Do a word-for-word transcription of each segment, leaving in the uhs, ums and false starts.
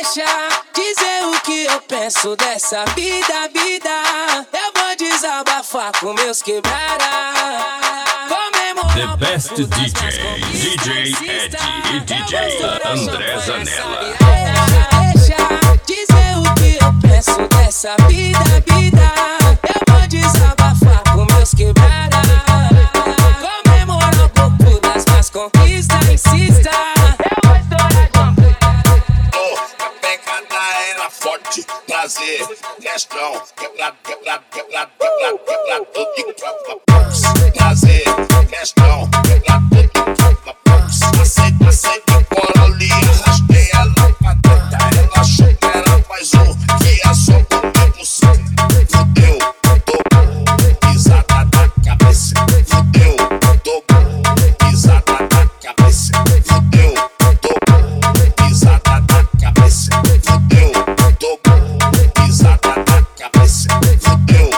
Deixa dizer o que eu penso dessa vida, vida. Eu vou desabafar com meus quebrada. The best D J, D J Ed e D J André Zanella. Deixa dizer o que eu penso dessa vida, vida. Eu vou desabafar com meus quebrada. Comemorar um pouco das minhas conquistas, insista. É uma história de amor. Oh, a pegada era forte, prazer, questão, quebrado, quebrado, quebrado, quebrado, quebrado, tudo de prova, prazer, questão, quebrado, tudo de prova, aceita, aceita, cola ali, arrastei ela pra dentro, ela achou que era mais um, que é só comigo, fudeu, tô pisada na cabeça, fudeu, tô pisada na cabeça, fudeu, tô pisada na cabeça, fudeu, tô pisada na cabeça, fudeu,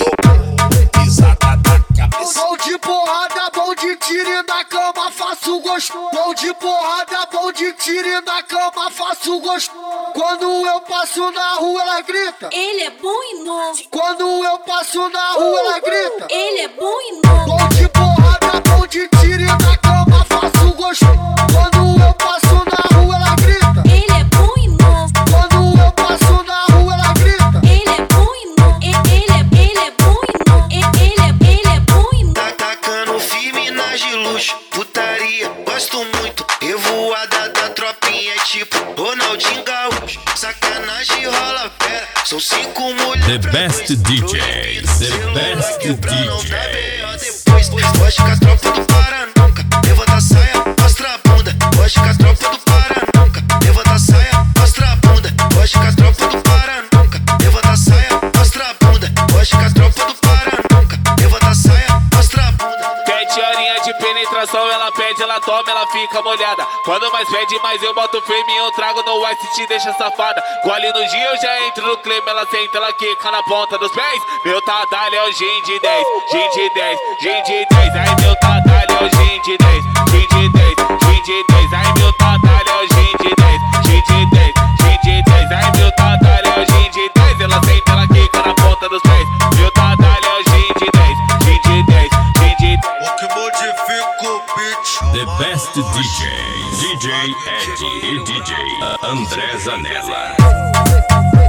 tô pisada na cabeça. Bom de porrada, bom de tiro na cama, faço gosto. Bom de porrada, bom de tiro na cama, faço gosto. Quando eu passo na rua, ela grita. Ele é bom e novo. Quando eu passo na rua, ela grita. Ele é bom e novo. Bom de porrada, bom de tiro na cama, faço gosto. Quando eu passo na rua, ela grita. Ele é bom e novo. Quando eu passo na rua, ela grita. Ele é bom e novo. Ele é, ele é bom e novo. Ele é, ele é bom e novo. Tá tacando firme nas de luxo, putaria, gosto muito. Revoada da tropinha é tipo Ronaldinho Gaúcho. Sacanagem rola pera, são cinco mulheres. The best D J, the best D J. Depois, gosto com as tropas do Pará nunca. Levanta a saia, mostra a bunda. Gosto com as tropas do Pará nunca. Levanta a saia, mostra a bunda. Gosto com as tropas do Pará nunca. Levanta a saia, mostra a bunda. Gosto com as tropas do Pará nunca. Levanta a saia, mostra a bunda. Sete horinhas de penetração, ela pede, ela toma, ela fica molhada. Quando mais pede, mais eu boto firme, eu trago no ice e te deixa safada. Gole no dia, eu já entro no clima, ela senta, ela quica na ponta dos pés. Meu tadalho é o gin de dez, gin de dez, gin de dez. Ai, meu tadalho é o gin de dez, gin de dez, gin de dez. Ai, meu tadalho é o gin de dez, gin de dez, gin de dez. Ai, meu tadalho é o gin de dez, ela senta, ela quica na ponta dos pés. Meu tadalho é o gin de dez, gin de dez, gin de dez. O que modifica o beat? The best D J, D J Ed e D J André Zanella.